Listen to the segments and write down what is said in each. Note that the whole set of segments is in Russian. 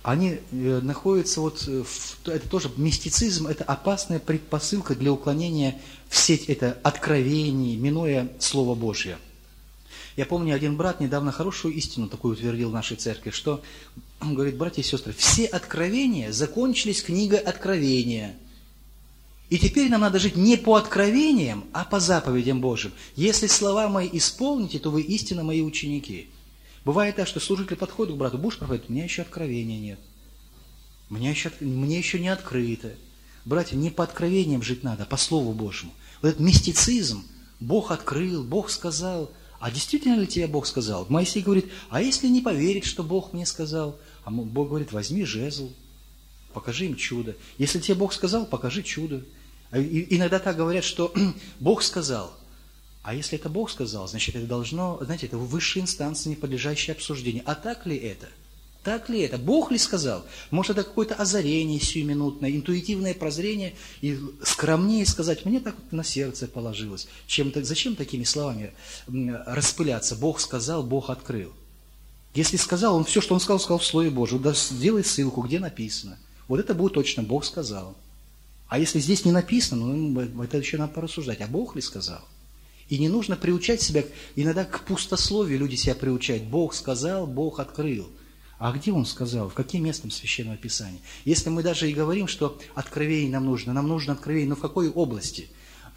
они находятся это тоже мистицизм, это опасная предпосылка для уклонения в сеть это откровений, минуя Слово Божье. Я помню, один брат недавно хорошую истину такую утвердил в нашей церкви, что он говорит: братья и сестры, все откровения закончились книгой Откровения. И теперь нам надо жить не по откровениям, а по заповедям Божьим. Если слова мои исполните, то вы истинно мои ученики. Бывает так, что служитель подходит к брату: будешь проповедовать? У меня еще откровения нет. Мне еще не открыто. Братья, не по откровениям жить надо, а по Слову Божьему. Вот этот мистицизм, Бог открыл, Бог сказал. А действительно ли тебе Бог сказал? Моисей говорит: а если не поверить, что Бог мне сказал? А Бог говорит: возьми жезл, покажи им чудо. Если тебе Бог сказал, покажи чудо. Иногда так говорят, что Бог сказал. А если это Бог сказал, значит, это должно, знаете, это в высшей инстанции, не подлежащее обсуждению. А так ли это? Так ли это? Бог ли сказал? Может, это какое-то озарение сиюминутное, интуитивное прозрение, и скромнее сказать: мне так вот на сердце положилось. Зачем такими словами распыляться? Бог сказал, Бог открыл. Если сказал, он все, что он сказал в Слове Божьем. Да, сделай ссылку, где написано. Вот это будет точно Бог сказал. А если здесь не написано, это еще надо порассуждать. А Бог ли сказал? И не нужно приучать себя, иногда к пустословию люди себя приучают. Бог сказал, Бог открыл. А где Он сказал? В каким местом Священного Писания? Если мы даже и говорим, что откровение нам нужно откровение, но в какой области?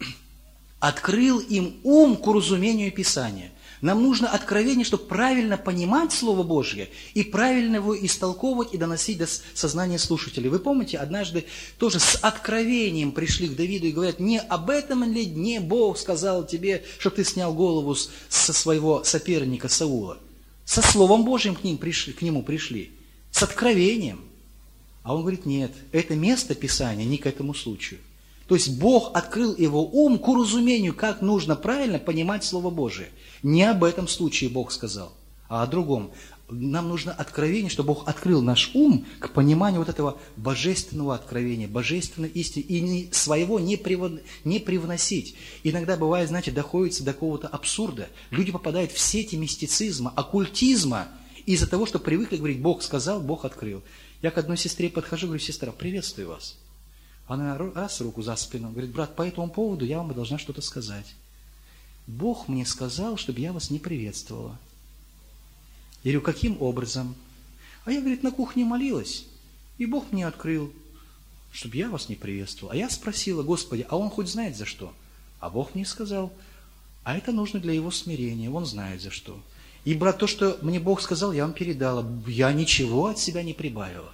Открыл им ум к уразумению Писания. Нам нужно откровение, чтобы правильно понимать Слово Божье и правильно его истолковывать и доносить до сознания слушателей. Вы помните, однажды тоже с откровением пришли к Давиду и говорят: не об этом ли дне Бог сказал тебе, чтобы ты снял голову со своего соперника Саула? Со Словом Божьим к нему пришли, с откровением. А он говорит: нет, это место Писания не к этому случаю. То есть Бог открыл его ум к уразумению, как нужно правильно понимать Слово Божие. Не об этом случае Бог сказал, а о другом. Нам нужно откровение, чтобы Бог открыл наш ум к пониманию вот этого божественного откровения, божественной истины, и своего не привносить. Иногда бывает, знаете, доходится до какого-то абсурда. Люди попадают в сети мистицизма, оккультизма, из-за того, что привыкли говорить: Бог сказал, Бог открыл. Я к одной сестре подхожу, говорю: сестра, приветствую вас. Она раз руку за спину, говорит: брат, по этому поводу я вам должна что-то сказать. Бог мне сказал, чтобы я вас не приветствовала. Я говорю: каким образом? А я, говорит, на кухне молилась, и Бог мне открыл, чтобы я вас не приветствовал. А я спросила: Господи, а Он хоть знает за что? А Бог мне сказал: а это нужно для Его смирения, Он знает за что. И, брат, то, что мне Бог сказал, я вам передала. Я ничего от себя не прибавила.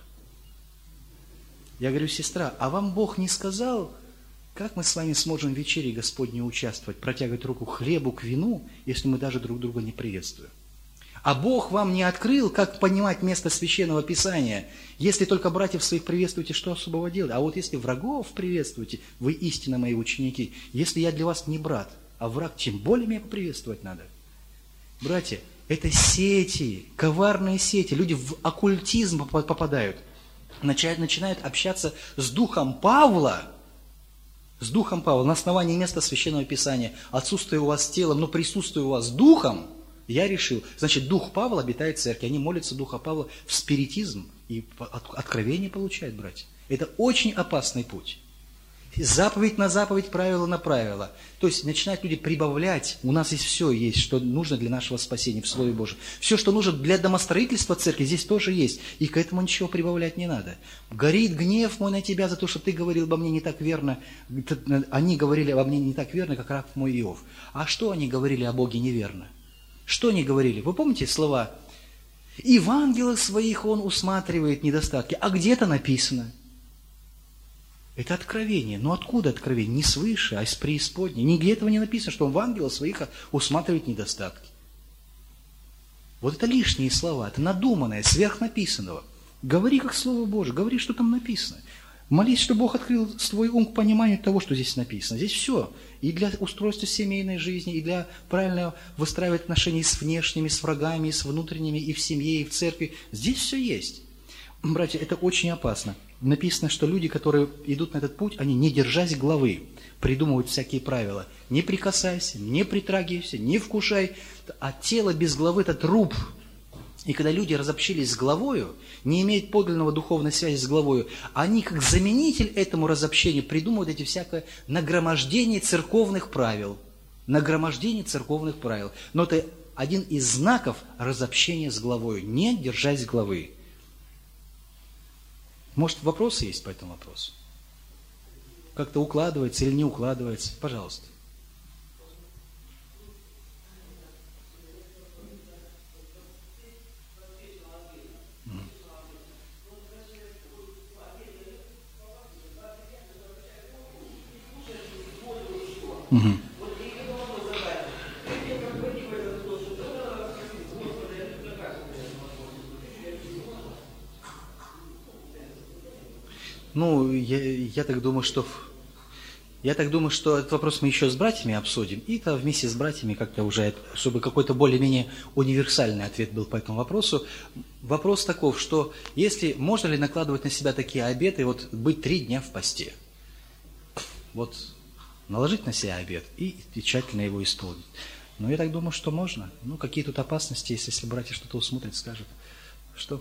Я говорю: сестра, а вам Бог не сказал, как мы с вами сможем в вечере Господней участвовать, протягивать руку к хлебу, к вину, если мы даже друг друга не приветствуем? А Бог вам не открыл, как понимать место Священного Писания. Если только братьев своих приветствуете, что особого делать? А вот если врагов приветствуете, вы истинно мои ученики. Если я для вас не брат, а враг, тем более меня поприветствовать надо. Братья, это сети, коварные сети. Люди в оккультизм попадают. Начинают общаться с духом Павла, на основании места Священного Писания. Отсутствие у вас телом, но присутствие у вас духом, я решил. Значит, дух Павла обитает в церкви. Они молятся духа Павла в спиритизм и откровение получают, братья. Это очень опасный путь. Заповедь на заповедь, правило на правило. То есть начинают люди прибавлять. У нас здесь все есть, что нужно для нашего спасения в Слове Божьем. Все, что нужно для домостроительства церкви, здесь тоже есть. И к этому ничего прибавлять не надо. Горит гнев мой на тебя за то, что ты говорил обо мне не так верно. Они говорили обо мне не так верно, как раб мой Иов. А что они говорили о Боге неверно? Что они говорили? Вы помните слова? И в ангелах своих он усматривает недостатки. А где-то написано. Это откровение. Но откуда откровение? Не свыше, а из преисподней. Нигде этого не написано, что он в ангелах своих усматривает недостатки. Вот это лишние слова, это надуманное, сверхнаписанного. Говори как Слово Божие, говори, что там написано. Молись, чтобы Бог открыл свой ум к пониманию того, что здесь написано. Здесь все. И для устройства семейной жизни, и для правильного выстраивать отношения с внешними, с врагами, с внутренними, и в семье, и в церкви. Здесь все есть. Братья, это очень опасно. Написано, что люди, которые идут на этот путь, они, не держась главы, придумывают всякие правила. Не прикасайся, не притрагивайся, не вкушай. А тело без главы – это труп. И когда люди разобщились с главою, не имеют подлинного духовной связи с главою, они как заменитель этому разобщению придумывают эти всякое нагромождение церковных правил. Нагромождение церковных правил. Но это один из знаков разобщения с главою. Не держась главы. Может, вопросы есть по этому вопросу? Как-то укладывается или не укладывается? Пожалуйста. Угу. Ну, я так думаю, что этот вопрос мы еще с братьями обсудим, и то вместе с братьями как-то уже, чтобы какой-то более-менее универсальный ответ был по этому вопросу. Вопрос таков, что если можно ли накладывать на себя такие обеты, вот быть 3 дня в посте, вот наложить на себя обет и тщательно его исполнить. Но я так думаю, что можно. Ну, какие тут опасности есть, если братья что-то усмотрят, скажут. Что?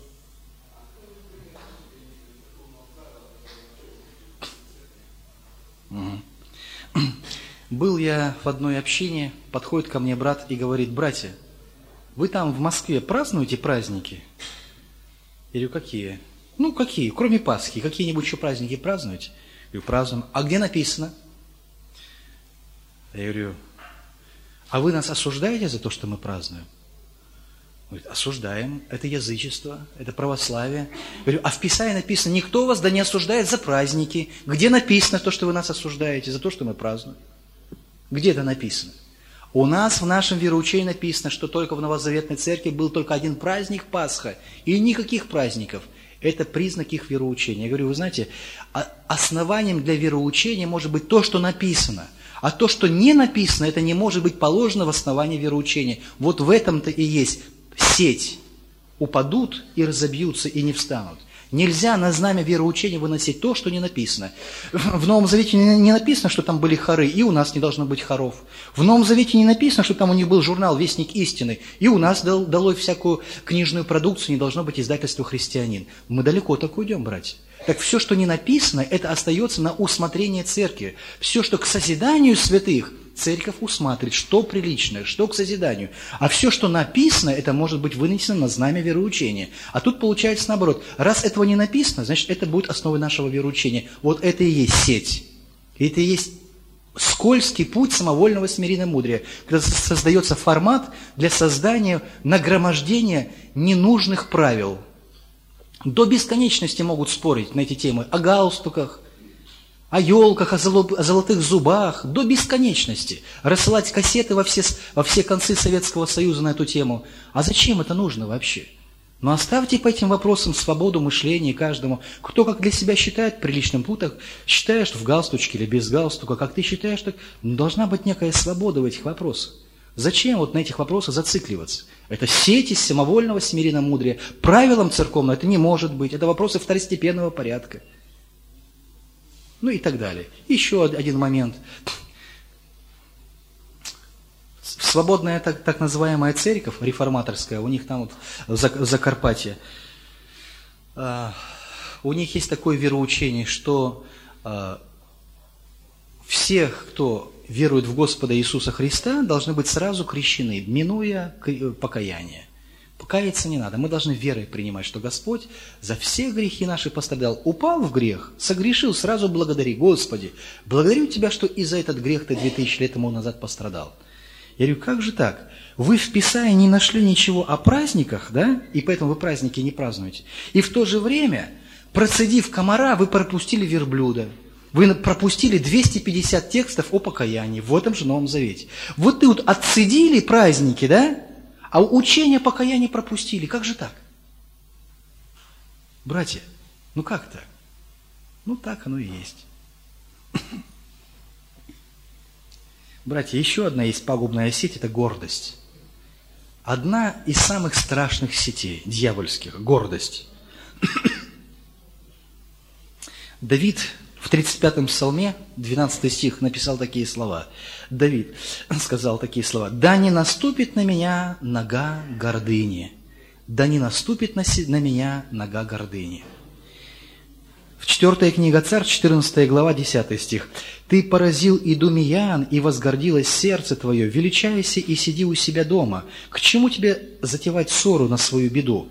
Угу. Был я в одной общине, подходит ко мне брат и говорит: братья, вы там в Москве празднуете праздники? Я говорю: какие? Ну, какие? Кроме Пасхи, какие-нибудь еще праздники празднуете? Я говорю: празднуем. А где написано? Я говорю: а вы нас осуждаете за то, что мы празднуем? Он говорит: осуждаем, это язычество, это православие. Я говорю: а в Писании написано: никто вас да не осуждает за праздники. Где написано то, что вы нас осуждаете за то, что мы празднуем? Где это написано? У нас в нашем вероучении написано, что только в Новозаветной Церкви был только один праздник – Пасха, и никаких праздников. Это признак их вероучения. Я говорю: вы знаете, основанием для вероучения может быть то, что написано. А то, что не написано, это не может быть положено в основании вероучения. Вот в этом-то и есть сеть. Упадут и разобьются, и не встанут. Нельзя на знамя вероучения выносить то, что не написано. В Новом Завете не написано, что там были хоры, и у нас не должно быть хоров. В Новом Завете не написано, что там у них был журнал «Вестник истины», и у нас долой всякую книжную продукцию не должно быть издательство «Христианин». Мы далеко так уйдем, братья. Так все, что не написано, это остается на усмотрение церкви. Все, что к созиданию святых, церковь усматривает, что приличное, что к созиданию. А все, что написано, это может быть вынесено на знамя вероучения. А тут получается наоборот. Раз этого не написано, значит, это будет основой нашего вероучения. Вот это и есть сеть. Это и есть скользкий путь самовольного смиренномудрия, когда создается формат для создания нагромождения ненужных правил. До бесконечности могут спорить на эти темы о галстуках, о елках, о золотых зубах, до бесконечности. Рассылать кассеты во все концы Советского Союза на эту тему. А зачем это нужно вообще? Но оставьте по этим вопросам свободу мышления каждому. Кто как для себя считает приличным путах, считаешь в галстучке или без галстука, как ты считаешь, так должна быть некая свобода в этих вопросах. Зачем вот на этих вопросах зацикливаться? Это сеть из самовольного смиренномудрия. Правилом церковным это не может быть. Это вопросы второстепенного порядка. Ну и так далее. Еще один момент. Свободная так называемая церковь, реформаторская, у них там вот в Закарпатье, у них есть такое вероучение, что всех, кто верует в Господа Иисуса Христа, должны быть сразу крещены, минуя покаяние. Покаяться не надо. Мы должны верой принимать, что Господь за все грехи наши пострадал. Упал в грех, согрешил, сразу благодари. Господи, благодарю Тебя, что и за этот грех Ты 2000 лет тому назад пострадал. Я говорю: как же так? Вы в Писании не нашли ничего о праздниках, да? И поэтому вы праздники не празднуете. И в то же время, процедив комара, вы пропустили верблюда. Вы пропустили 250 текстов о покаянии в этом же Новом Завете. Вот ты вот отцедили праздники, да? А учение о покаянии пропустили. Как же так? Братья, ну как так? Ну так оно и есть. Братья, еще одна есть пагубная сеть – это гордость. Одна из самых страшных сетей, дьявольских – гордость. Давид в 35-м псалме, 12 стих, написал такие слова. Давид сказал такие слова: «Да не наступит на меня нога гордыни, да не наступит на меня нога гордыни». В 4 книга Царств, 14 глава, 10 стих. «Ты поразил идумеян, и возгордилось сердце твое, величайся и сиди у себя дома. К чему тебе затевать ссору на свою беду?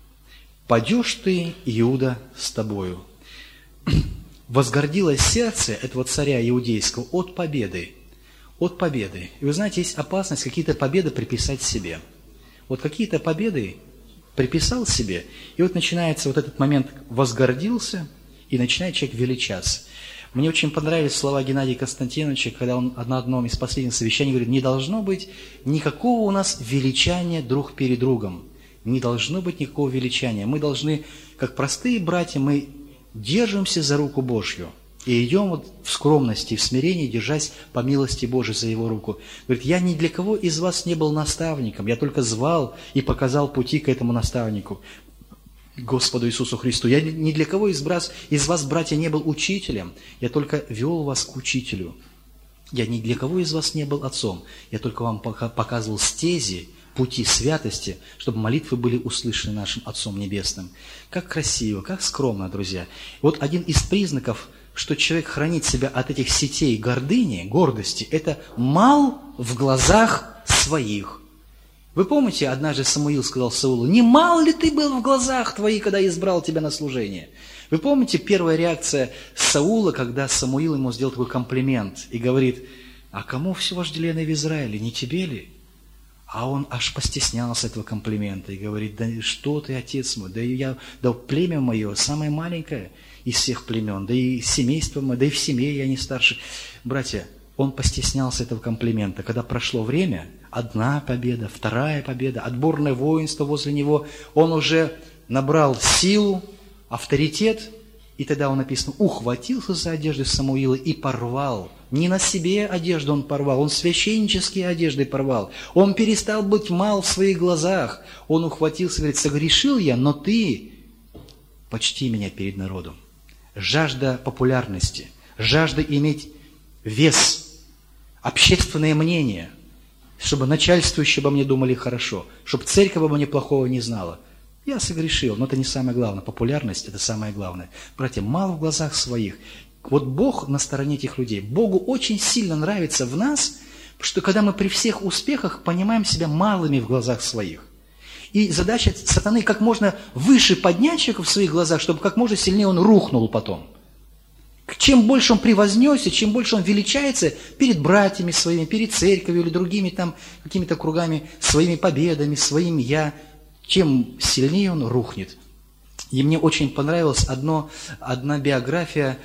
Падешь ты, Иуда, с тобою». Возгордилось сердце этого царя иудейского от победы. От победы. И вы знаете, есть опасность какие-то победы приписать себе. Вот какие-то победы приписал себе, и вот начинается вот этот момент «возгордился», и начинает человек величаться. Мне очень понравились слова Геннадия Константиновича, когда он на одном из последних совещаний говорит: не должно быть никакого у нас величания друг перед другом. Не должно быть никакого величания. Мы должны, как простые братья, мы держимся за руку Божью и идем вот в скромности, в смирении, держась по милости Божией за Его руку. Говорит: я ни для кого из вас не был наставником, я только звал и показал пути к этому наставнику, Господу Иисусу Христу. Я ни для кого из вас, братья, не был учителем, я только вел вас к учителю. Я ни для кого из вас не был отцом, я только вам показывал стези, пути святости, чтобы молитвы были услышаны нашим Отцом Небесным. Как красиво, как скромно, друзья. Вот один из признаков, что человек хранит себя от этих сетей гордыни, гордости, это мал в глазах своих. Вы помните, однажды Самуил сказал Саулу: не мал ли ты был в глазах твоих, когда я избрал тебя на служение? Вы помните первая реакция Саула, когда Самуил ему сделал такой комплимент и говорит: а кому все вожделенное в Израиле, не тебе ли? А он аж постеснялся этого комплимента и говорит: да что ты, отец мой, да племя мое самое маленькое из всех племен, да и семейство мое, да и в семье я не старше. Братья, он постеснялся этого комплимента. Когда прошло время, одна победа, вторая победа, отборное воинство возле него, он уже набрал силу, авторитет, и тогда он написано: ухватился за одежды Самуила и порвал. Не на себе одежду он порвал, он священнические одежды порвал. Он перестал быть мал в своих глазах. Он ухватился и говорит: согрешил я, но ты почти меня перед народом. Жажда популярности, жажда иметь вес, общественное мнение, чтобы начальствующие обо мне думали хорошо, чтобы церковь обо мне плохого не знала. Я согрешил, но это не самое главное. Популярность – это самое главное. Братья, мало в глазах своих. Вот Бог на стороне этих людей. Богу очень сильно нравится в нас, что когда мы при всех успехах понимаем себя малыми в глазах своих. И задача сатаны как можно выше поднять человека в своих глазах, чтобы как можно сильнее он рухнул потом. Чем больше он превознесся, чем больше он величается перед братьями своими, перед церковью или другими там какими-то кругами, своими победами, своим «я», чем сильнее он рухнет. И мне очень понравилась одна биография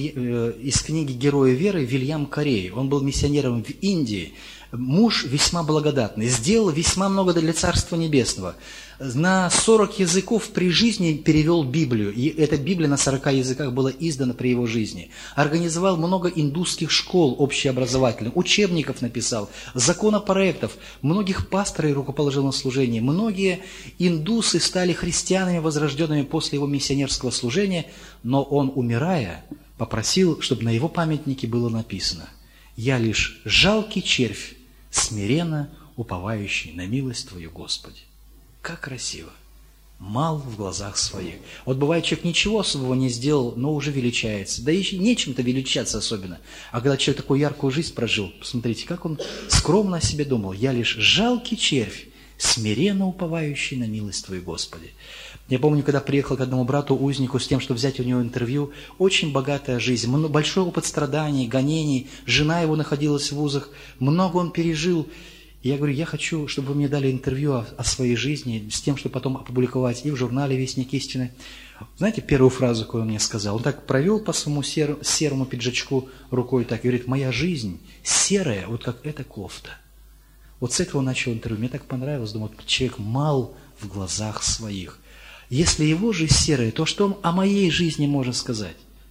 из книги «Герои веры» Вильям Корей. Он был миссионером в Индии. Муж весьма благодатный, сделал весьма много для Царства Небесного. На 40 языков при жизни перевел Библию, и эта Библия на 40 языках была издана при его жизни. Организовал много индусских школ общеобразовательных, учебников написал, законопроектов, многих пасторов рукоположил на служение. Многие индусы стали христианами, возрожденными после его миссионерского служения, но он, умирая, попросил, чтобы на его памятнике было написано: «Я лишь жалкий червь, смиренно уповающий на милость Твою, Господи». Как красиво. Мал в глазах своих. Вот бывает, человек ничего особого не сделал, но уже величается. Да и нечем-то величаться особенно. А когда человек такую яркую жизнь прожил, посмотрите, как он скромно о себе думал: «Я лишь жалкий червь, смиренно уповающий на милость Твою, Господи». Я помню, когда приехал к одному брату-узнику с тем, чтобы взять у него интервью, очень богатая жизнь, большой опыт страданий, гонений, жена его находилась в вузах, много он пережил. И я говорю: я хочу, чтобы вы мне дали интервью о своей жизни, с тем, чтобы потом опубликовать и в журнале «Вестник истины». Знаете, первую фразу, которую он мне сказал? Он так провел по своему серому пиджачку рукой так и говорит: «Моя жизнь серая, вот как эта кофта». Вот с этого он начал интервью. Мне так понравилось, думаю, человек мал в глазах своих. Если его жизнь серая, то что он о моей жизни может сказать?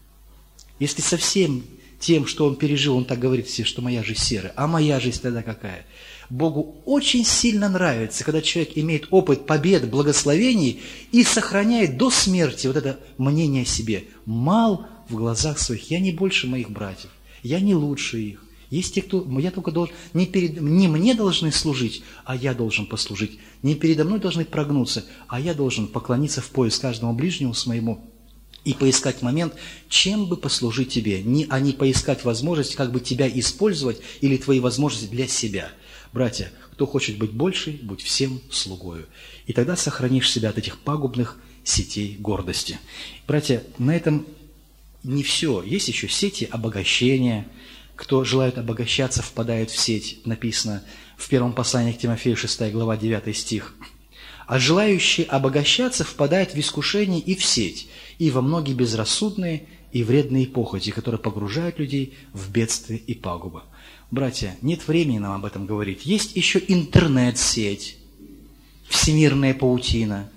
Если со всем тем, что он пережил, он так говорит все, что моя жизнь серая, а моя жизнь тогда какая? Богу очень сильно нравится, когда человек имеет опыт побед, благословений и сохраняет до смерти вот это мнение о себе. Мал в глазах своих. Я не больше моих братьев, я не лучше их. Есть те, кто, я только должен, не мне должны служить, а я должен послужить. Не передо мной должны прогнуться, а я должен поклониться в пояс каждому ближнему своему и поискать момент, чем бы послужить тебе, а не поискать возможность, как бы тебя использовать или твои возможности для себя. Братья, кто хочет быть больший, будь всем слугою. И тогда сохранишь себя от этих пагубных сетей гордости. Братья, на этом не все. Есть еще сети обогащения. Кто желает обогащаться, впадает в сеть. Написано в первом послании к Тимофею, 6 глава, 9 стих. А желающие обогащаться впадают в искушение и в сеть, и во многие безрассудные и вредные похоти, которые погружают людей в бедствие и пагубы. Братья, нет времени нам об этом говорить. Есть еще интернет-сеть, всемирная паутина.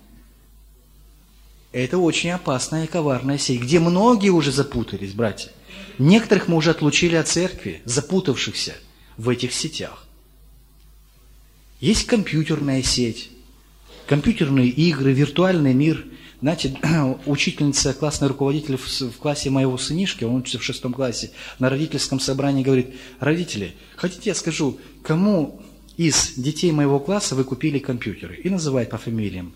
Это очень опасная и коварная сеть, где многие уже запутались, братья. Некоторых мы уже отлучили от церкви, запутавшихся в этих сетях. Есть компьютерная сеть, компьютерные игры, виртуальный мир. Знаете, учительница, классный руководитель в классе моего сынишки, он учится в 6 классе, на родительском собрании говорит: родители, хотите я скажу, кому из детей моего класса вы купили компьютеры? И называет по фамилиям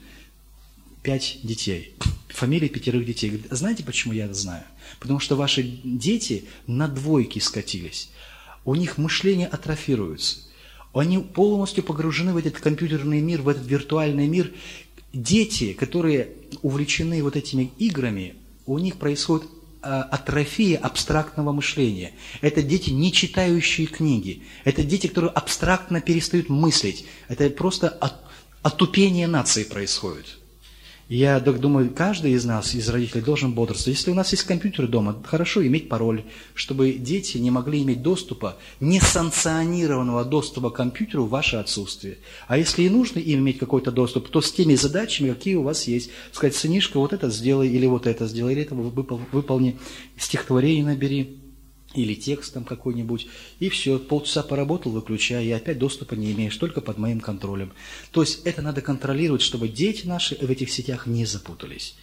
5 детей, фамилии 5 детей. Говорит: знаете, почему я это знаю? Потому что ваши дети на двойки скатились, у них мышление атрофируется, они полностью погружены в этот компьютерный мир, в этот виртуальный мир. Дети, которые увлечены вот этими играми, у них происходит атрофия абстрактного мышления. Это дети, не читающие книги. Это дети, которые абстрактно перестают мыслить. Это просто отупение нации происходит. Я думаю, каждый из нас, из родителей, должен бодрствовать. Если у нас есть компьютер дома, хорошо иметь пароль, чтобы дети не могли иметь доступа, несанкционированного доступа к компьютеру в ваше отсутствие. А если и нужно им иметь какой-то доступ, то с теми задачами, какие у вас есть. Сказать: сынишка, вот это сделай, или вот это сделай, или это выполни, стихотворение набери, или текст там какой-нибудь, и все, полчаса поработал, выключай, и опять доступа не имеешь, только под моим контролем. То есть это надо контролировать, чтобы дети наши в этих сетях не запутались.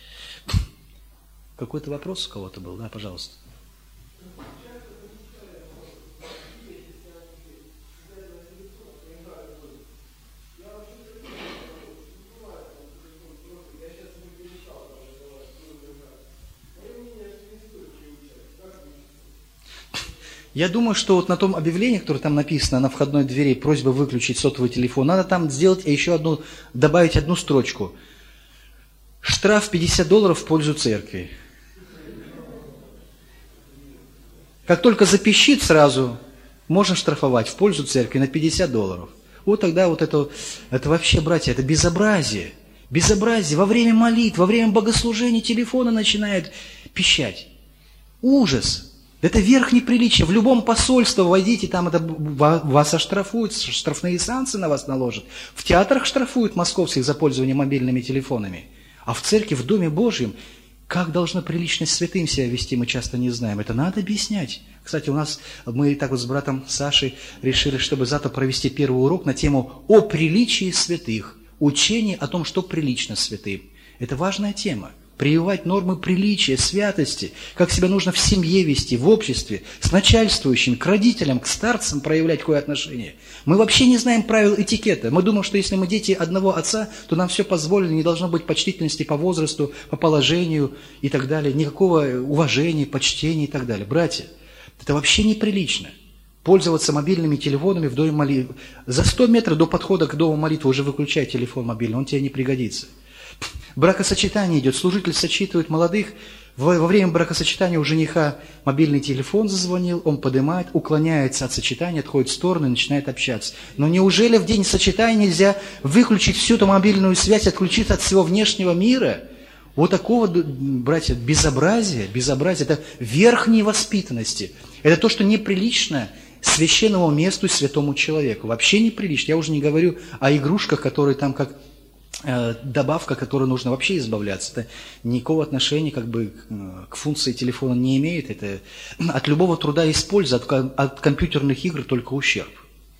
Какой-то вопрос у кого-то был? Да, пожалуйста. Я думаю, что вот на том объявлении, которое там написано на входной двери, просьба выключить сотовый телефон, надо там сделать еще одну, добавить одну строчку. Штраф $50 в пользу церкви. Как только запищит сразу, можно штрафовать в пользу церкви на $50. Вот тогда вот это вообще, братья, это безобразие. Безобразие. Во время молитв, во время богослужения телефона начинает пищать. Ужас. Это верх неприличия. В любом посольстве войдите, там это вас оштрафуют, штрафные санкции на вас наложат. В театрах штрафуют московских за пользование мобильными телефонами. А в церкви, в Доме Божьем, как должна приличность святым себя вести, мы часто не знаем. Это надо объяснять. Кстати, мы так вот с братом Сашей решили, чтобы завтра провести первый урок на тему о приличии святых. Учение о том, что прилично святым. Это важная тема. Прививать нормы приличия, святости, как себя нужно в семье вести, в обществе, с начальствующим, к родителям, к старцам проявлять какое отношение. Мы вообще не знаем правил этикета. Мы думаем, что если мы дети одного отца, то нам все позволено, не должно быть почтительности по возрасту, по положению и так далее, никакого уважения, почтения и так далее. Братья, это вообще неприлично. Пользоваться мобильными телефонами в доме молитвы. За 100 метров до подхода к дому молитвы уже выключай телефон мобильный, он тебе не пригодится. Бракосочетание идет, служитель сочетывает молодых, во время бракосочетания у жениха мобильный телефон зазвонил, он поднимает, уклоняется от сочетания, отходит в сторону и начинает общаться. Но неужели в день сочетания нельзя выключить всю эту мобильную связь, отключиться от всего внешнего мира? Вот такого, братья, безобразия, это верх невоспитанности. Это то, что неприлично священному месту и святому человеку. Вообще неприлично. Я уже не говорю о игрушках, которые там как добавка, которой нужно вообще избавляться. Это никакого отношения к функции телефона не имеет. Это от любого труда есть польза, от компьютерных игр только ущерб.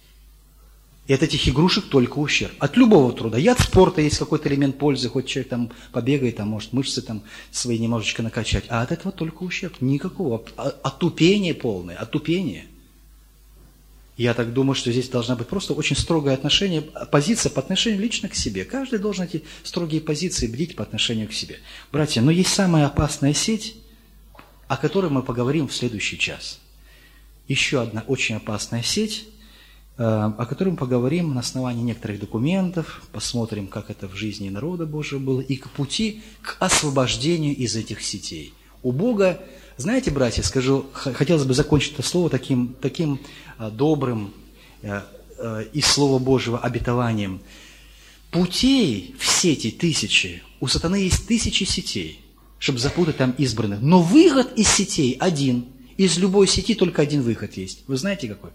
И от этих игрушек только ущерб. От любого труда. И от спорта есть какой-то элемент пользы, хоть человек там побегает, там, может мышцы там свои немножечко накачать. А от этого только ущерб. Никакого. Отупение полное. Отупение. Я так думаю, что здесь должна быть просто очень строгое отношение, позиция по отношению лично к себе. Каждый должен эти строгие позиции бдить по отношению к себе. Братья, но есть самая опасная сеть, о которой мы поговорим в следующий час. Еще одна очень опасная сеть, о которой мы поговорим на основании некоторых документов, посмотрим, как это в жизни народа Божьего было, и к пути к освобождению из этих сетей. У Бога, знаете, братья, скажу, хотелось бы закончить это слово таким добрым из Слова Божьего обетованием. Путей в сети тысячи, у сатаны есть тысячи сетей, чтобы запутать там избранных. Но выход из сетей один. Из любой сети только один выход есть. Вы знаете какой?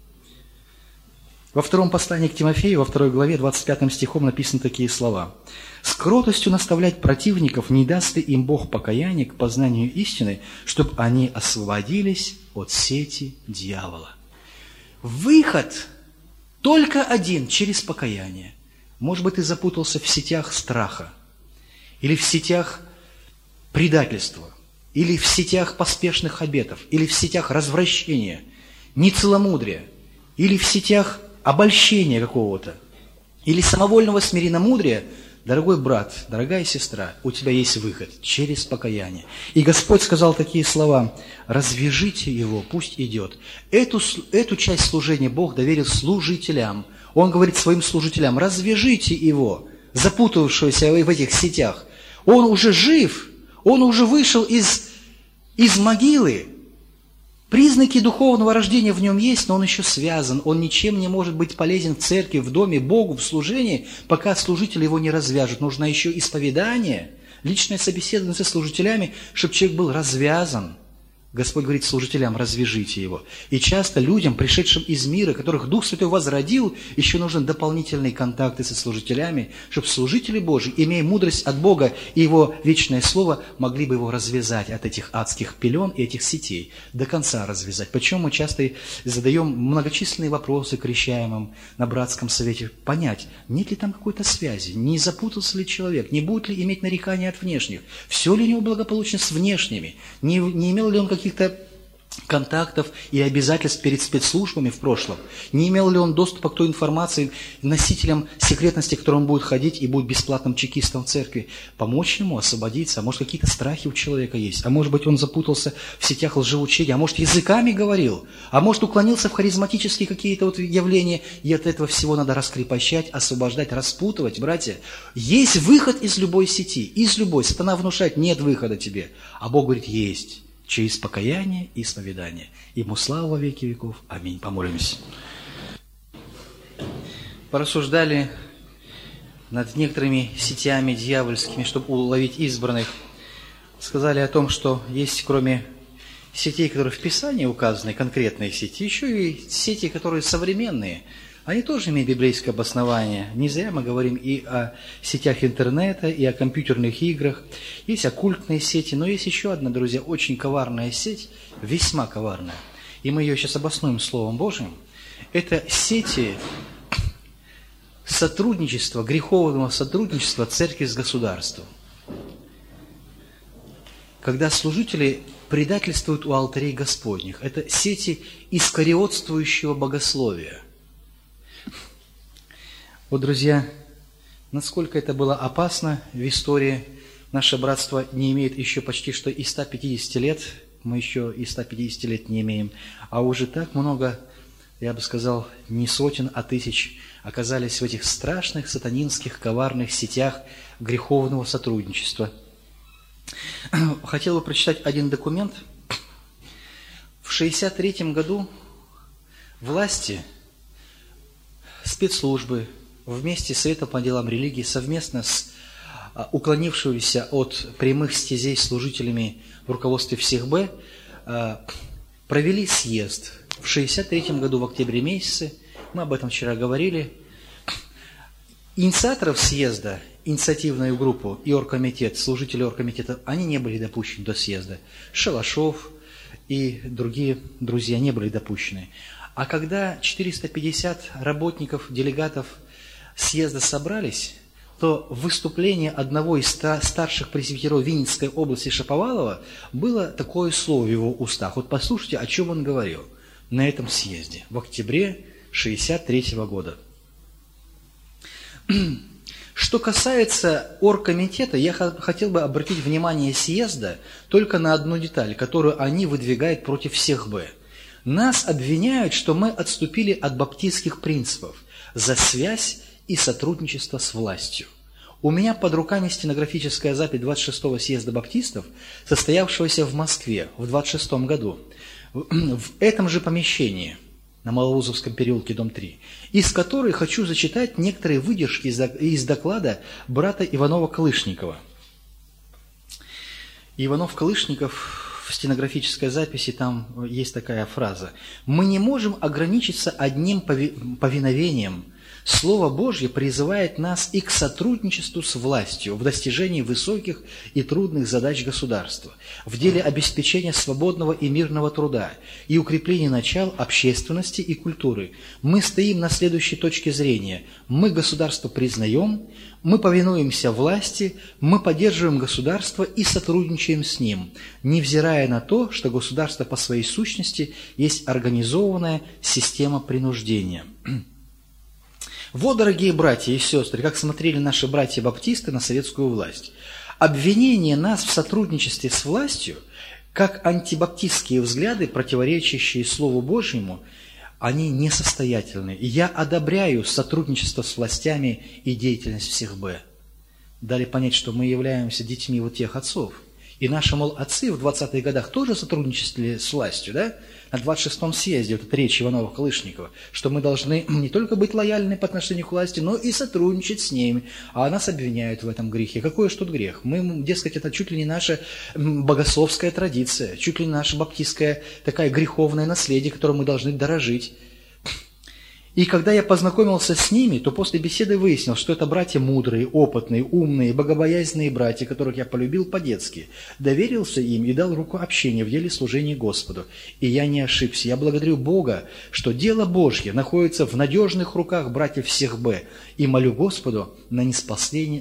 Во втором послании к Тимофею, во 2 главе, 25 стихом написаны такие слова. «С кротостью наставлять противников не даст ли им Бог покаяние к познанию истины, чтобы они освободились от сети дьявола». Выход только один, через покаяние. Может быть, ты запутался в сетях страха, или в сетях предательства, или в сетях поспешных обетов, или в сетях развращения, нецеломудрия, или в сетях обольщения какого-то, или самовольного смиренномудрия. Дорогой брат, дорогая сестра, у тебя есть выход через покаяние. И Господь сказал такие слова: «Развяжите его, пусть идет». Эту часть служения Бог доверил служителям. Он говорит своим служителям: «Развяжите его, запутавшегося в этих сетях. Он уже жив, он уже вышел из могилы. Признаки духовного рождения в нем есть, но он еще связан. Он ничем не может быть полезен в церкви, в доме, Богу, в служении, пока служители его не развяжут. Нужно еще исповедание, личное собеседование со служителями, чтобы человек был развязан. Господь говорит служителям: развяжите его. И часто людям, пришедшим из мира, которых Дух Святой возродил, еще нужны дополнительные контакты со служителями, чтобы служители Божьи, имея мудрость от Бога и Его вечное Слово, могли бы его развязать от этих адских пелен и этих сетей, до конца развязать. Почему мы часто задаем многочисленные вопросы крещаемым на братском совете, понять, нет ли там какой-то связи, не запутался ли человек, не будет ли иметь нарекания от внешних, все ли у него благополучно с внешними, не имел ли он каких-то контактов и обязательств перед спецслужбами в прошлом, не имел ли он доступа к той информации, носителям секретности, к которым он будет ходить и будет бесплатным чекистом в церкви, помочь ему освободиться. А может, какие-то страхи у человека есть, а может быть, он запутался в сетях лжеучения, а может, языками говорил, а может, уклонился в харизматические какие-то вот явления, и от этого всего надо раскрепощать, освобождать, распутывать. Братья, есть выход из любой сети, из любой. Сатана внушает: нет выхода тебе, а Бог говорит: есть. Через покаяние и исповедание. Ему слава во веки веков. Аминь. Помолимся. Порассуждали над некоторыми сетями дьявольскими, чтобы уловить избранных. Сказали о том, что есть, кроме сетей, которые в Писании указаны, конкретные сети, еще и сети, которые современные. Они тоже имеют библейское обоснование. Не зря мы говорим и о сетях интернета, и о компьютерных играх. Есть оккультные сети, но есть еще одна, друзья, очень коварная сеть, весьма коварная. И мы ее сейчас обоснуем Словом Божьим. Это сети сотрудничества, греховного сотрудничества церкви с государством. Когда служители предательствуют у алтарей Господних. Это сети искариотствующего богословия. Вот, друзья, насколько это было опасно в истории. Наше братство не имеет еще почти что и 150 лет. Мы еще и 150 лет не имеем. А уже так много, я бы сказал, не сотен, а тысяч оказались в этих страшных сатанинских коварных сетях греховного сотрудничества. Хотел бы прочитать один документ. В 1963 году власти, спецслужбы, вместе с Советом по делам религии, совместно с уклонившимися от прямых стезей служителями в руководстве ВСИХБ, провели съезд в 1963 году в октябре месяце. Мы об этом вчера говорили. Инициаторов съезда, инициативную группу и оргкомитет, служители оргкомитета, они не были допущены до съезда. Шалашов и другие друзья не были допущены. А когда 450 работников, делегатов съезда собрались, то выступление одного из старших пресвитеров Винницкой области Шаповалова было такое слово в его устах. Вот послушайте, о чем он говорил. на этом съезде в октябре 1963 года. Что касается оргкомитета, я хотел бы обратить внимание съезда только на одну деталь, которую они выдвигают против всех Б. Нас обвиняют, что мы отступили от баптистских принципов за связь и сотрудничество с властью. У меня под руками стенографическая запись 26-го съезда баптистов, состоявшегося в Москве в 26 году, в этом же помещении, на Малоузовском переулке, дом 3, из которой хочу зачитать некоторые выдержки из доклада брата Иванова-Калышникова. Иванов-Калышников в стенографической записи, там есть такая фраза: «Мы не можем ограничиться одним повиновением. Слово Божье призывает нас и к сотрудничеству с властью в достижении высоких и трудных задач государства, в деле обеспечения свободного и мирного труда и укрепления начал общественности и культуры. Мы стоим на следующей точке зрения. Мы государство признаем, мы повинуемся власти, мы поддерживаем государство и сотрудничаем с ним, невзирая на то, что государство по своей сущности есть организованная система принуждения». Вот, дорогие братья и сестры, как смотрели наши братья-баптисты на советскую власть. Обвинение нас в сотрудничестве с властью, как антибаптистские взгляды, противоречащие Слову Божьему, они несостоятельны. И я одобряю сотрудничество с властями и деятельность всех Б. Дали понять, что мы являемся детьми вот тех отцов. И наши, мол, отцы в 20-х годах тоже сотрудничали с властью, да? На 26-м съезде, вот эта речь Иванова-Калышникова, что мы должны не только быть лояльны по отношению к власти, но и сотрудничать с ними. А нас обвиняют в этом грехе. Какой ж тут грех? Мы, дескать, это чуть ли не наша богословская традиция, чуть ли не наше баптистское такое греховное наследие, которым мы должны дорожить. И когда я познакомился с ними, то после беседы выяснил, что это братья мудрые, опытные, умные, богобоязненные братья, которых я полюбил по-детски. Доверился им и дал руку общения в деле служения Господу. И я не ошибся. Я благодарю Бога, что дело Божье находится в надежных руках братьев всех Б. И молю Господу на неспослание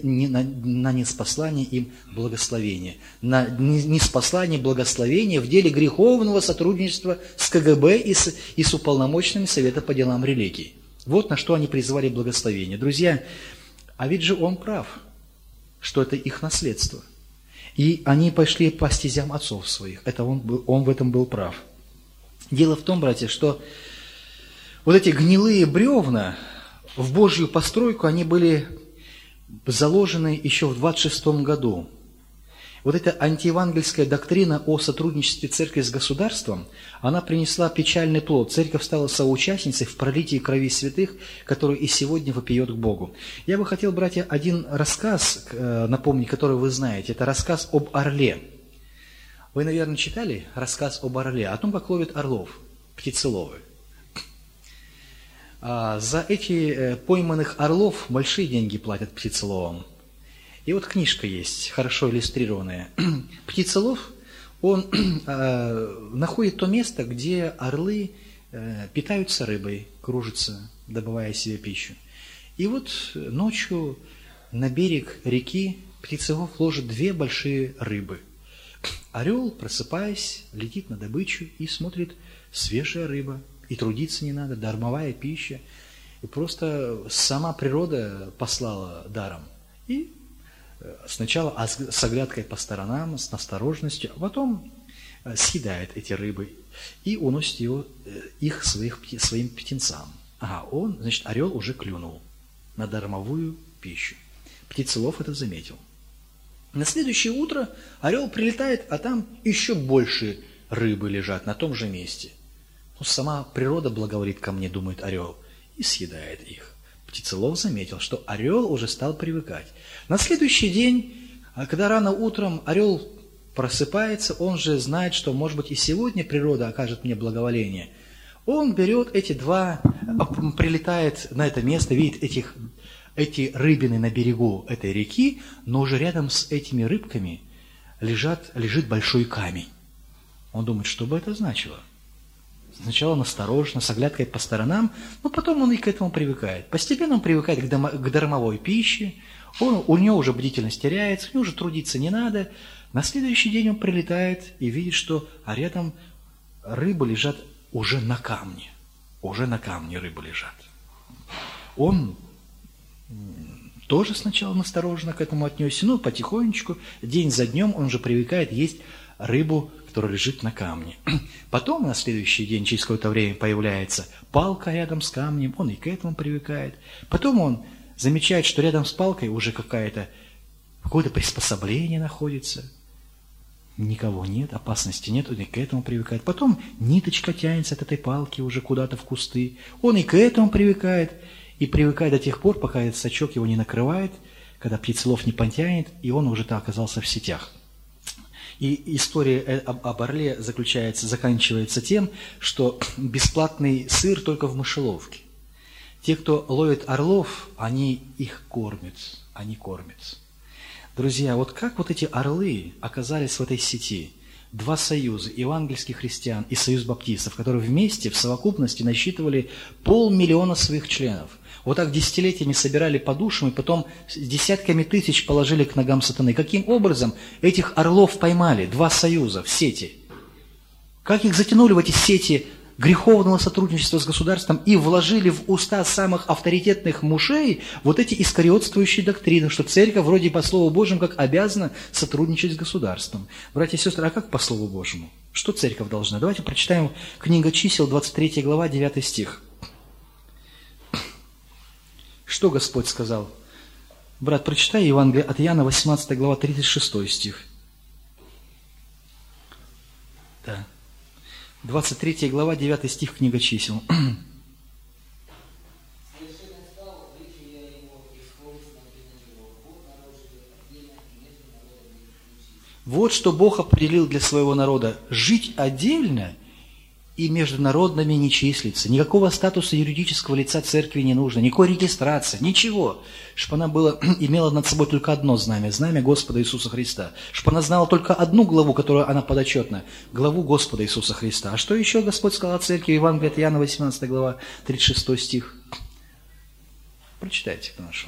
им благословения. На неспослание благословения в деле греховного сотрудничества с КГБ и с уполномоченными Совета по делам религии. Вот на что они призывали благословение. Друзья, а ведь же он прав, что это их наследство. И они пошли по стезям отцов своих. Это он в этом был прав. Дело в том, братья, что вот эти гнилые бревна в Божью постройку, они были заложены еще в 26-м году. Вот эта антиевангельская доктрина о сотрудничестве церкви с государством, она принесла печальный плод. Церковь стала соучастницей в пролитии крови святых, который и сегодня вопиет к Богу. Я бы хотел, братья, один рассказ напомнить, который вы знаете. Это рассказ об орле. Вы, наверное, читали рассказ об орле, о том, как ловят орлов, птицеловы. За эти пойманных орлов большие деньги платят птицеловам. И вот книжка есть, хорошо иллюстрированная. Птицелов, он находит то место, где орлы питаются рыбой, кружатся, добывая себе пищу. И вот ночью на берег реки птицелов ложит две большие рыбы. Орел, просыпаясь, летит на добычу и смотрит: свежая рыба, и трудиться не надо, дармовая пища. И просто сама природа послала даром. И сначала с оглядкой по сторонам, с осторожностью, а потом съедает эти рыбы и уносит их своим птенцам. Значит, орел уже клюнул на дармовую пищу. Птицелов это заметил. На следующее утро орел прилетает, а там еще больше рыбы лежат на том же месте. Сама природа благоволит ко мне, думает орел, и съедает их. Птицелов заметил, что орел уже стал привыкать. На следующий день, когда рано утром орел просыпается, он же знает, что, может быть, и сегодня природа окажет мне благоволение. Он берет прилетает на это место, видит эти рыбины на берегу этой реки, но уже рядом с этими рыбками лежит большой камень. Он думает, что бы это значило. Сначала он осторожно, с оглядкой по сторонам, но потом он и к этому привыкает. Постепенно он привыкает к дармовой пище, у него уже бдительность теряется, у него уже трудиться не надо. На следующий день он прилетает и видит, что рядом рыбы лежат уже на камне рыбы лежат. Он тоже сначала настороженно к этому отнесся, но потихонечку, день за днем он же привыкает есть рыбу, которая лежит на камне. Потом на следующий день, через какое-то время, появляется палка рядом с камнем, он и к этому привыкает. Потом он замечает, что рядом с палкой уже какое-то приспособление находится. Никого нет, опасности нет, он и к этому привыкает. Потом ниточка тянется от этой палки уже куда-то в кусты. Он и к этому привыкает. И привыкает до тех пор, пока этот сачок его не накрывает, когда птицелов не потянет, и он уже оказался в сетях. И история об орле заканчивается тем, что бесплатный сыр только в мышеловке. Те, кто ловит орлов, они их кормят, Друзья, вот как вот эти орлы оказались в этой сети? Два союза, евангельских христиан и союз баптистов, которые вместе, в совокупности насчитывали 500 000 своих членов. Вот так десятилетиями собирали по душам и потом с десятками тысяч положили к ногам сатаны. Каким образом этих орлов поймали? Два союза в сети. Как их затянули в эти сети греховного сотрудничества с государством и вложили в уста самых авторитетных мужей вот эти искариотствующие доктрины, что церковь вроде по Слову Божьему как обязана сотрудничать с государством. Братья и сестры, а как по Слову Божьему? Что церковь должна? Давайте прочитаем книга Чисел, 23 глава, 9 стих. Что Господь сказал? Брат, прочитай Евангелие от Иоанна, 18 глава, 36 стих. Да. 23 глава, 9 стих, книга Чисел. Вот что Бог определил для своего народа: жить отдельно и между народными не числиться. Никакого статуса юридического лица церкви не нужно, никакой регистрации, ничего. Чтобы она имела над собой только одно знамя, знамя Господа Иисуса Христа. Чтобы она знала только одну главу, которую она подотчетна, главу Господа Иисуса Христа. А что еще Господь сказал о церкви? Евангелие от Иоанна, 18 глава, 36 стих. Прочитайте по-нашему.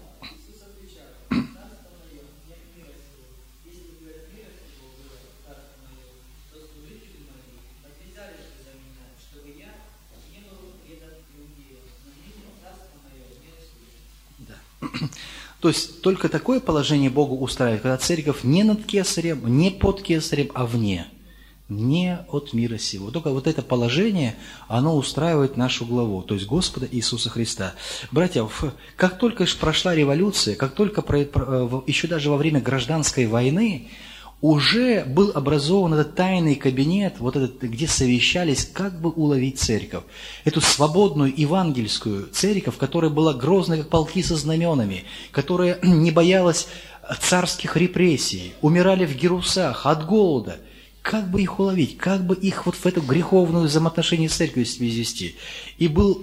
То есть только такое положение Богу устраивает, когда церковь не над кесарем, не под кесарем, а вне от мира сего. Только вот это положение, оно устраивает нашу главу, то есть Господа Иисуса Христа. Братья, как только прошла революция, как только еще даже во время гражданской войны, уже был образован этот тайный кабинет, вот этот, где совещались, как бы уловить церковь. Эту свободную евангельскую церковь, которая была грозной, как полки со знаменами, которая не боялась царских репрессий, умирали в герусах от голода. Как бы их уловить, как бы их вот в эту греховную взаимоотношение с церковью свести? И был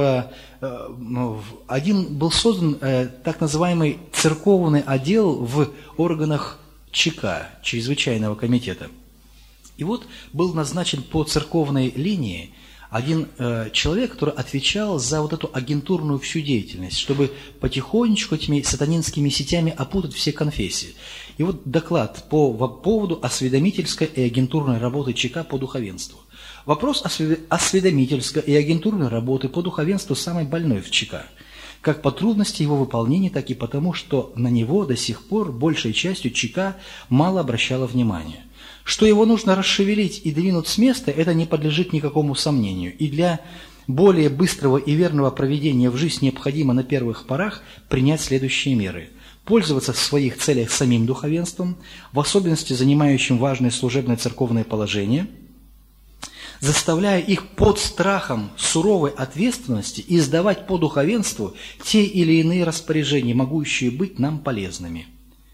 создан так называемый церковный отдел в органах ЧК, Чрезвычайного комитета. И вот был назначен по церковной линии один человек, который отвечал за вот эту агентурную всю деятельность, чтобы потихонечку этими сатанинскими сетями опутать все конфессии. И вот доклад по поводу осведомительской и агентурной работы ЧК по духовенству. Вопрос осведомительской и агентурной работы по духовенству самый больной в ЧК. Как по трудности его выполнения, так и потому, что на него до сих пор большей частью ЧК мало обращало внимания. Что его нужно расшевелить и двинуть с места, это не подлежит никакому сомнению. И для более быстрого и верного проведения в жизнь необходимо на первых порах принять следующие меры. Пользоваться в своих целях самим духовенством, в особенности занимающим важное служебное церковное положение, заставляя их под страхом суровой ответственности издавать по духовенству те или иные распоряжения, могущие быть нам полезными.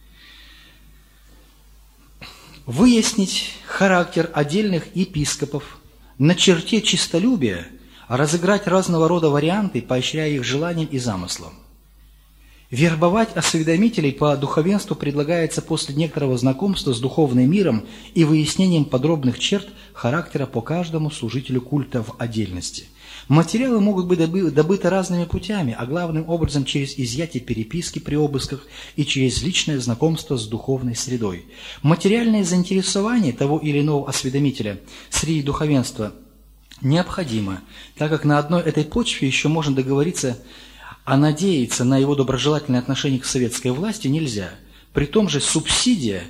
Выяснить характер отдельных епископов, на черте честолюбия разыграть разного рода варианты, поощряя их желаниям и замыслам. Вербовать осведомителей по духовенству предлагается после некоторого знакомства с духовным миром и выяснением подробных черт характера по каждому служителю культа в отдельности. Материалы могут быть добыты разными путями, а главным образом через изъятие переписки при обысках и через личное знакомство с духовной средой. Материальное заинтересование того или иного осведомителя среди духовенства необходимо, так как на одной этой почве еще можно договориться, а надеяться на его доброжелательное отношение к советской власти нельзя. При том же субсидия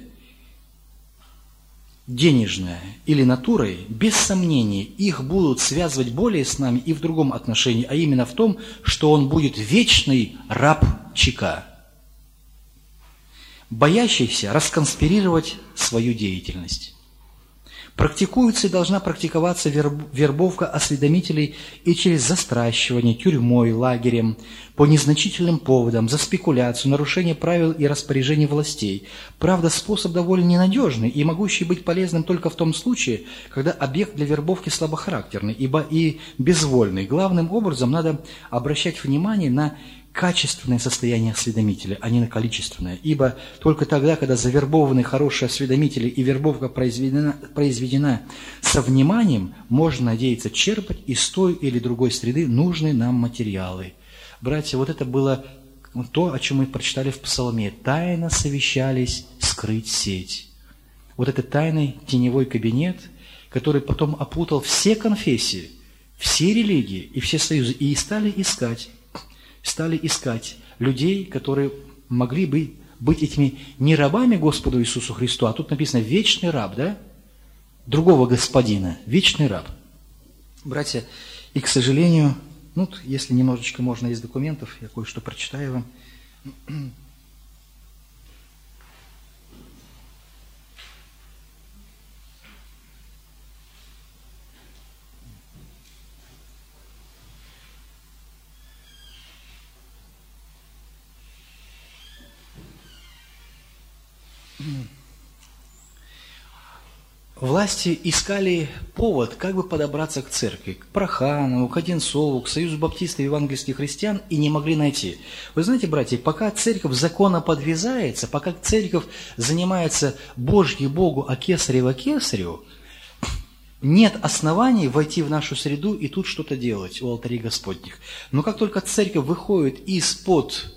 денежная или натурой, без сомнений, их будут связывать более с нами и в другом отношении, а именно в том, что он будет вечный раб ЧК, боящийся расконспирировать свою деятельность. Практикуется и должна практиковаться вербовка осведомителей и через застращивание тюрьмой, лагерем, по незначительным поводам, за спекуляцию, нарушение правил и распоряжений властей. Правда, способ довольно ненадежный и могущий быть полезным только в том случае, когда объект для вербовки слабохарактерный и безвольный. Главным образом надо обращать внимание на качественное состояние осведомителя, а не на количественное, ибо только тогда, когда завербованы хорошие осведомители и вербовка произведена со вниманием, можно надеяться черпать из той или другой среды нужные нам материалы. Братья, вот это было то, о чем мы прочитали в Псалме. «Тайно совещались скрыть сеть». Вот это тайный теневой кабинет, который потом опутал все конфессии, все религии и все союзы, и стали искать людей, которые могли бы быть этими не рабами Господу Иисусу Христу, а тут написано «вечный раб», да? Другого господина, вечный раб. Братья, и, к сожалению, если немножечко можно из документов, я кое-что прочитаю вам. Власти искали повод, как бы подобраться к церкви, к Проханову, к Одинцову, к Союзу баптистов и евангельских христиан, и не могли найти. Вы знаете, братья, пока церковь законно подвязается, пока церковь занимается Божье Богу, а Кесарево Кесареву, нет оснований войти в нашу среду и тут что-то делать у алтарей Господних. Но как только церковь выходит из-под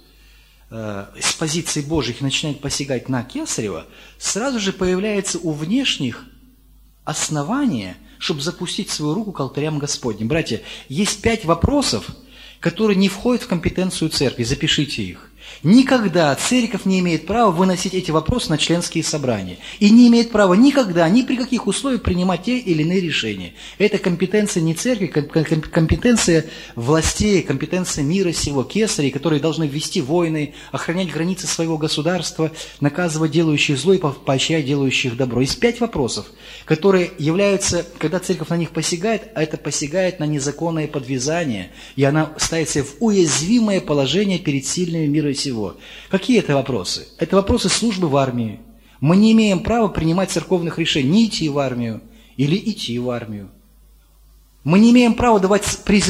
с позиции Божьих и начинает посягать на Кесарева, сразу же появляется у внешних основания, чтобы запустить свою руку к алтарям Господним. Братья, есть 5 вопросов, которые не входят в компетенцию церкви. Запишите их. Никогда церковь не имеет права выносить эти вопросы на членские собрания. И не имеет права никогда, ни при каких условиях принимать те или иные решения. Это компетенция не церкви, компетенция властей, компетенция мира сего, кесарей, которые должны вести войны, охранять границы своего государства, наказывать делающих зло и поощрять делающих добро. Есть 5 вопросов, которые являются, когда церковь на них посягает, а это посягает на незаконное подвязание, и она ставится в уязвимое положение перед сильными мира сего. Какие это вопросы? Это вопросы службы в армии. Мы не имеем права принимать церковных решений, не идти в армию или идти в армию. Мы не имеем права давать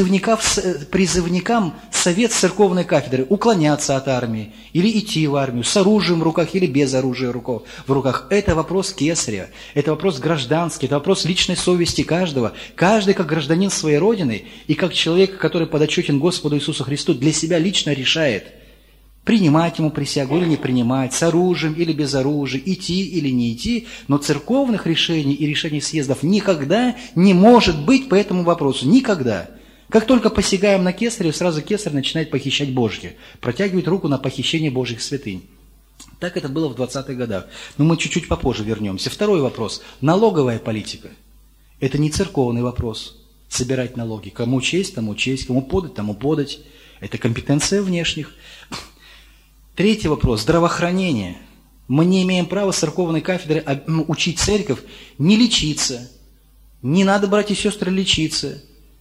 призывникам совет с церковной кафедры, уклоняться от армии или идти в армию с оружием в руках или без оружия в руках. Это вопрос кесаря, это вопрос гражданский, это вопрос личной совести каждого. Каждый как гражданин своей родины и как человек, который подотчетен Господу Иисусу Христу, для себя лично решает, принимать ему присягу или не принимать, с оружием или без оружия, идти или не идти, но церковных решений и решений съездов никогда не может быть по этому вопросу. Никогда. Как только посягаем на кесаря, сразу кесарь начинает похищать Божье, протягивает руку на похищение Божьих святынь. Так это было в 20-х годах. Но мы чуть-чуть попозже вернемся. Второй вопрос. Налоговая политика. Это не церковный вопрос. Собирать налоги. Кому честь, тому честь. Кому подать, тому подать. Это компетенция внешних. Третий вопрос. Здравоохранение. Мы не имеем права с церковной кафедры учить церковь не лечиться. Не надо, братья и сестры, лечиться.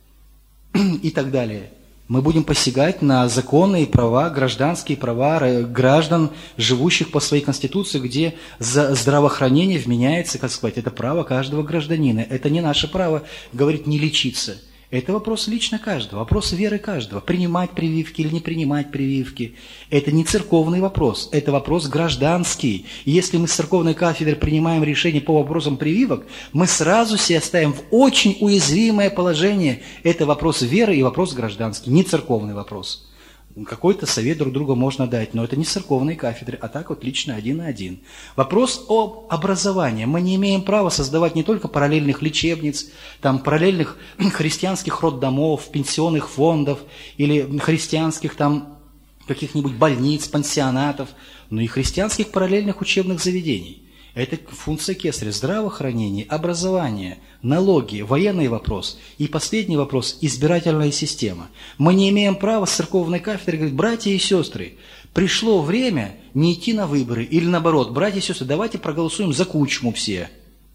И так далее. Мы будем посягать на законные права, гражданские права граждан, живущих по своей конституции, где здравоохранение вменяется, как сказать, это право каждого гражданина. Это не наше право говорить не лечиться. Это вопрос лично каждого, вопрос веры каждого. Принимать прививки или не принимать прививки. Это не церковный вопрос, это вопрос гражданский. И если мы с церковной кафедры принимаем решение по вопросам прививок, мы сразу себя ставим в очень уязвимое положение. Это вопрос веры и вопрос гражданский, не церковный вопрос. Какой-то совет друг другу можно дать, но это не церковные кафедры, а так вот лично один на один. Вопрос об образовании. Мы не имеем права создавать не только параллельных лечебниц, там, параллельных христианских роддомов, пенсионных фондов или христианских там каких-нибудь больниц, пансионатов, но и христианских параллельных учебных заведений. Это функция кесаря. Здравоохранение, образование, налоги, военный вопрос. И последний вопрос – избирательная система. Мы не имеем права с церковной кафедры говорить: братья и сестры, пришло время не идти на выборы. Или наоборот: братья и сестры, давайте проголосуем за Кучму все.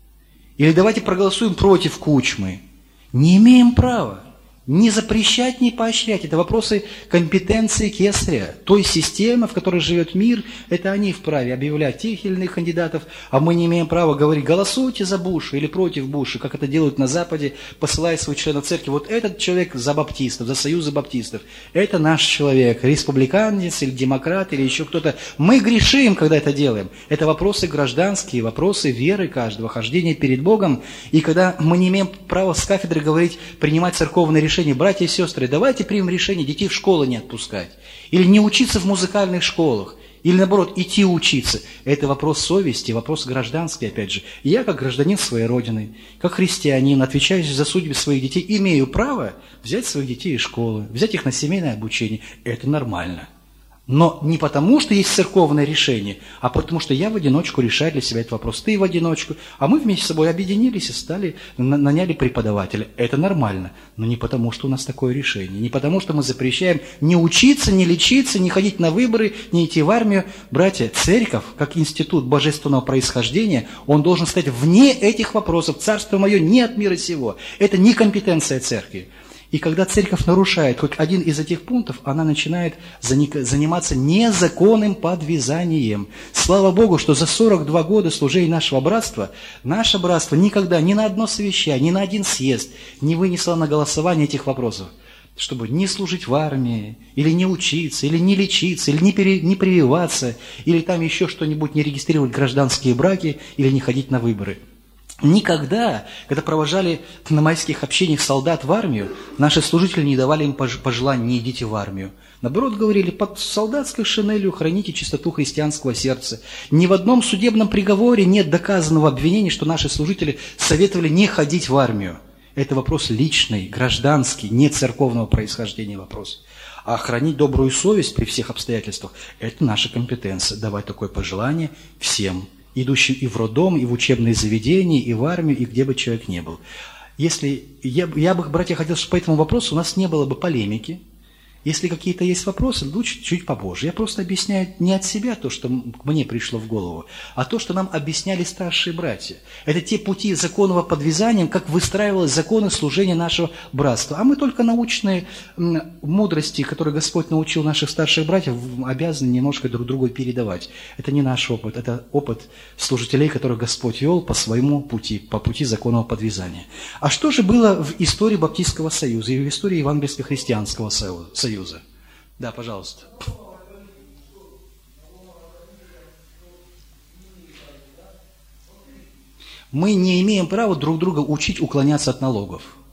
Или давайте проголосуем против Кучмы. Не имеем права. Не запрещать, не поощрять. Это вопросы компетенции кесаря. Той системы, в которой живет мир, это они вправе объявлять тех или иных кандидатов, а мы не имеем права говорить: голосуйте за Буша или против Буша, как это делают на Западе, посылая своих членов церкви. Вот этот человек за баптистов, за союзы баптистов. Это наш человек, республиканец или демократ или еще кто-то. Мы грешим, когда это делаем. Это вопросы гражданские, вопросы веры каждого, хождения перед Богом. И когда мы не имеем права с кафедры говорить, принимать церковные решения: братья и сестры, давайте примем решение детей в школы не отпускать. Или не учиться в музыкальных школах. Или наоборот, идти учиться. Это вопрос совести, вопрос гражданский, опять же. Я, как гражданин своей родины, как христианин, отвечающий за судьбы своих детей, имею право взять своих детей из школы, взять их на семейное обучение. Это нормально. Но не потому, что есть церковное решение, а потому, что я в одиночку решаю для себя этот вопрос. Ты в одиночку, а мы вместе с собой объединились и наняли преподавателя. Это нормально, но не потому, что у нас такое решение. Не потому, что мы запрещаем не учиться, не лечиться, не ходить на выборы, не идти в армию. Братья, церковь, как институт божественного происхождения, он должен стать вне этих вопросов. Царство мое не от мира сего. Это не компетенция церкви. И когда церковь нарушает хоть один из этих пунктов, она начинает заниматься незаконным подвязанием. Слава Богу, что за 42 года служения нашего братства, наше братство никогда ни на одно совещание, ни на один съезд не вынесло на голосование этих вопросов. Чтобы не служить в армии, или не учиться, или не лечиться, или не прививаться, или там еще что-нибудь, не регистрировать гражданские браки, или не ходить на выборы. Никогда, когда провожали на майских общениях солдат в армию, наши служители не давали им пожеланий: не идите в армию. Наоборот, говорили: под солдатской шинелью храните чистоту христианского сердца. Ни в одном судебном приговоре нет доказанного обвинения, что наши служители советовали не ходить в армию. Это вопрос личный, гражданский, не церковного происхождения вопрос. А хранить добрую совесть при всех обстоятельствах – это наша компетенция. Давать такое пожелание всем, идущим и в роддом, и в учебные заведения, и в армию, и где бы человек ни был. Если я бы, братья, хотел, чтобы по этому вопросу у нас не было бы полемики. Если какие-то есть вопросы, лучше чуть побольше. Я просто объясняю не от себя то, что мне пришло в голову, а то, что нам объясняли старшие братья. Это те пути законного подвязания, как выстраивалось законы служения нашего братства. А мы только научные мудрости, которые Господь научил наших старших братьев, обязаны немножко друг другу передавать. Это не наш опыт, это опыт служителей, которых Господь вел по своему пути, по пути законного подвязания. А что же было в истории Баптистского союза и в истории Евангельско-христианского союза? Да, пожалуйста. Мы не имеем права друг друга учить уклоняться от налогов.